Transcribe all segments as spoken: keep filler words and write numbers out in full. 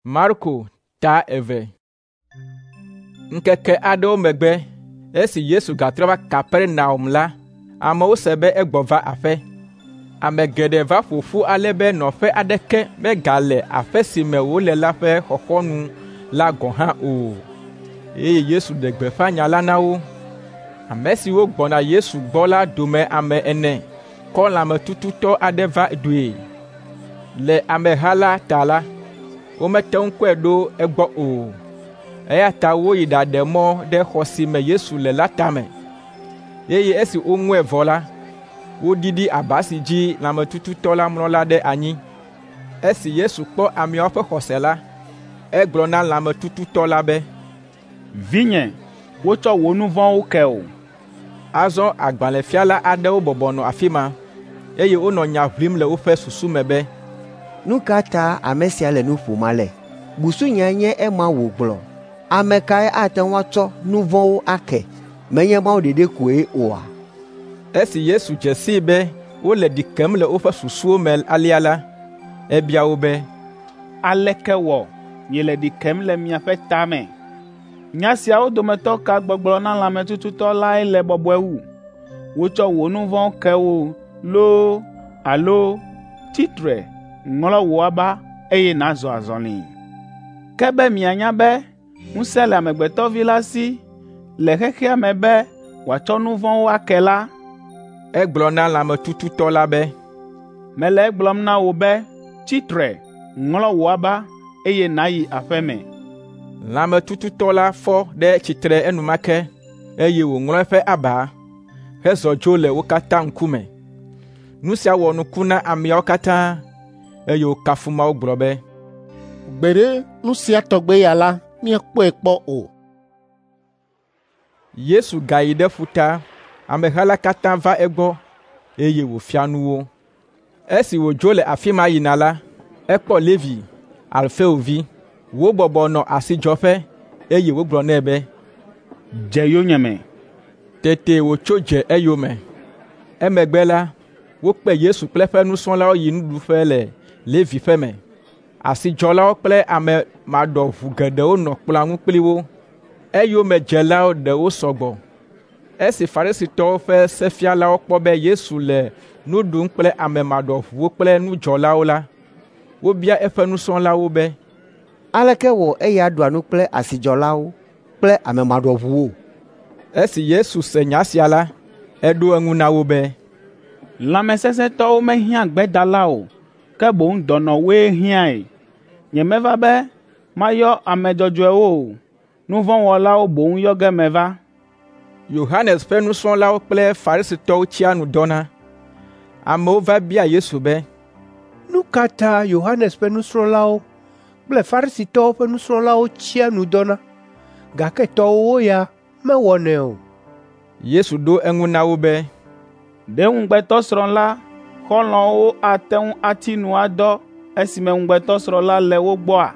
Marko ta eve. Nkeke aɖewo megbe, esi Yesu gatrɔ va Kapernaum la, amewo se be egbɔ va aƒe. Ame geɖe va ƒo ƒu ale be nɔƒe aɖeke megale aƒe si me wòle la ƒe xɔxɔnu la gɔ̃ hã o. Eye Yesu ɖe gbeƒã nya la na wo. Ame siwo gbɔna Yesu gbɔ la dome ame ene kɔ lãmetututɔ aɖe va ɖoe. Le ameha la ta la, womete ŋu kɔe ɖo egbɔ o, eya ta woyi ɖaɖe mɔ ɖe xɔ si me Yesu le la tame. Eye esi woŋue vɔ la, woɖiɖi aba si dzi lãmetututɔ la mlɔ la ɖe anyi. Esi Yesu kpɔ ameawo ƒe xɔse la, egblɔ na lãmetututɔ la be, Vinye, wotsɔ wò nu vɔ̃wo ke o. Azɔ agbalẽfiala aɖewo bɔbɔnɔ afi ma, eye wonɔ nya ʋlim le woƒe susu me be, nu ka ta ame sia le nu ƒom ale? Busunyae nye ema wògblɔ. Ame kae ate ŋu atsɔ nu vɔ̃wo ake? Menye Mawu ɖeɖe koe oa? Esi Yesu dze sii be wole ɖi kem le woƒe susuwo me alea la, ebia wo be, aleke wɔ miele ɖi kem le miaƒe ta me? Nya siawo dometɔ ka gbɔgblɔ na lãmetututɔ lae le bɔbɔe wu? Wotsɔ wò nu vɔ̃wo ke wo loo alo tsitre ŋlɔ wò aba eye nàzɔ azɔli? Ke be mianya be ŋusẽ le Amegbetɔ Vi la si le xexea me be wòatsɔ nu vɔ̃wo ake la, egblɔ na lãmetututɔ la be, mele egblɔm na wò be tsitre ŋlɔ wò aba eye nàyi aƒe me. Lãmetututɔ la fɔ ɖe tsitre enumake, eye wòŋlɔ eƒe aba, hezɔ dzo le wo katã ŋkume. Nu sia wɔ nuku na ameawo katã, eye wokafu Mawu gblɔ be, gbeɖe nu sia tɔgbe ya la, míekpɔe kpɔ o. Yesu gayi ɖe ƒuta, ameha la katã va egbɔ, eye wòfia nu wo. Esi wòdzo le afi ma yina la, ekpɔ Levi, Alfeo vi, wobɔbɔ nɔ asidzɔƒe, eye wogblɔ nɛ be, dze yonyeme. Tete wòtso dze eyome. Emegbe la, wokpe Yesu kple eƒe nusrɔ̃lawo yi nuɖuƒe le Levi ƒe me. Asidzɔlawo kple ame maɖɔʋu geɖewo nɔ kplɔ̃a ŋu kpli wo. Eyomedzelawo ɖewo sɔgbɔ. Esi Farisitɔwo ƒe sefialawo kpɔ be Yesu le nu ɖum kple ame maɖɔʋuwo kple nudzɔlawo la, wobia eƒe nusrɔ̃lawo be, aleke wɔ eya ɖua nu kple asidzɔlawo kple ame maɖɔʋuwo? Esi Yesu se nya sia la, eɖo eŋu na wo be, lãmesesẽtɔwo mehiã gbedala o, ke boŋ dɔnɔwoe hiãe. Nyemeva be mayɔ ame dzɔdzɔewo o, nu vɔ̃ wɔlawo boŋ yɔ ge meva. Yohanes ƒe nusrɔ̃lawo kple Farisitɔwo tsia nu dɔna. Amewo va bia Yesu be, nu ka ta Yohanes ƒe nusrɔ̃lawo kple Farisitɔwo ƒe nusrɔ̃lawo tsia nu dɔna, gake tɔwo ya mewɔnɛ o? Yesu ɖo eŋu na wo be, ɖe ŋugbetɔsrɔ̃ la xɔlɔ̃wo ate ŋu ati nu adɔ esime ŋugbetɔsrɔ̃ la le wo gbɔa?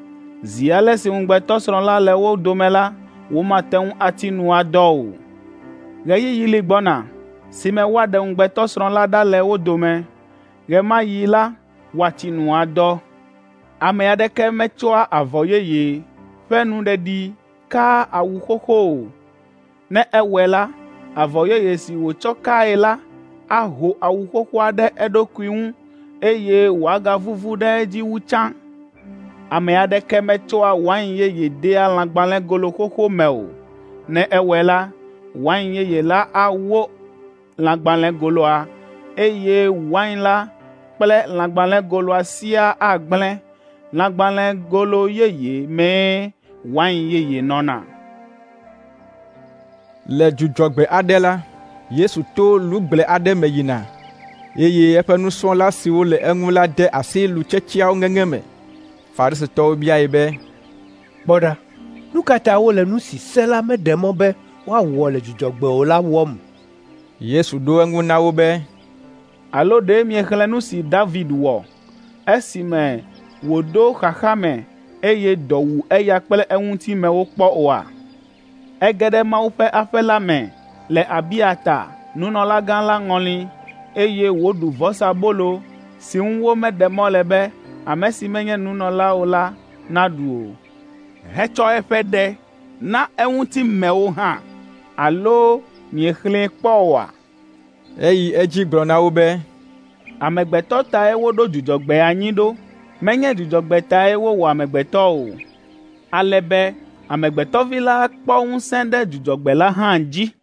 Zi ale si ŋugbetɔsrɔ̃ la le wo dome la, womate ŋu ati nu adɔ o. Ɣeyiɣi li gbɔna si me woaɖe ŋugbetɔsrɔ̃ la ɖa le wo dome. Ɣe ma ɣi la, woati nu adɔ. Ame aɖeke metsɔa avɔ yeye ƒe nuɖeɖi kaa awu xoxo o. Ne ewɔe la, avɔ yeye si wòtsɔ kae la aho awu xoxoa ɖe eɖokui ŋu, eye wòagavuvu ɖe edzi wu tsã. Ame aɖeke metsɔa wain yeye dea lãgbalẽgolo xoxo me o. Ne ewɔe la, wain yeye la awo lãgbalẽgoloa, eye wain la kple lãgbalẽgoloa sia agblẽ. Lãgbalẽgolo yeye mee wain yeye nɔna. Le dzudzɔgbe aɖe la, Yesu to lugble aɖe me yina, eye eƒe nusrɔ̃la siwo le eŋu la de asi lutsetsiawo ŋeŋe me. Farisitɔwo biae be, kpɔ ɖa, nu ka ta wole nu si se la meɖe mɔ be woawɔ le dzudzɔgbe o la wɔm? Yesu ɖo eŋu na wo be, alo ɖe miexlẽ nu si David wɔ esime wòɖo xaxa me eye dɔ wu eya kple eŋutimewo kpɔ oa? Ege ɖe Mawu ƒe aƒe la me le Abiata, nunɔlagã la ŋɔli, eye wòɖu vɔsabolo si ŋu womeɖe mɔ le be ame si menye nunɔla o la naɖu o, hetsɔ eƒe ɖe na eŋutimewo hã, alo miexlẽe kpɔ oa? Eyi edzi gblɔ na wo be, amegbetɔ tae woɖo Dzudzɔgbe anyi ɖo, menye Dzudzɔgbe tae wowɔ amegbetɔ o. Ale be Amegbetɔ Vi la akpɔ ŋusẽ ɖe Dzudzɔgbe la hã dzi.